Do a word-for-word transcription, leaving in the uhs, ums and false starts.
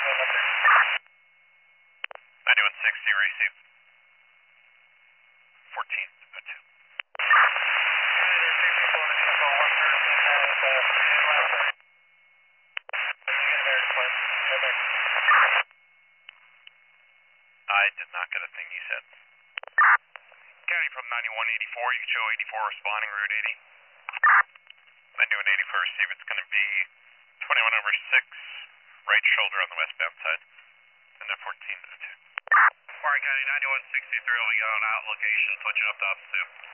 ninety-one sixty, receive. fourteen oh two. I did not get a thing you said. County from ninety-one eighty-four, you can show eighty-four responding, Route eighty. ninety-one eighty-four, receive, it's going to be twenty-one over six, right shoulder on the westbound side, and then fourteen oh two. Warren County ninety-one sixty-three, we got an out location, switching up to office two.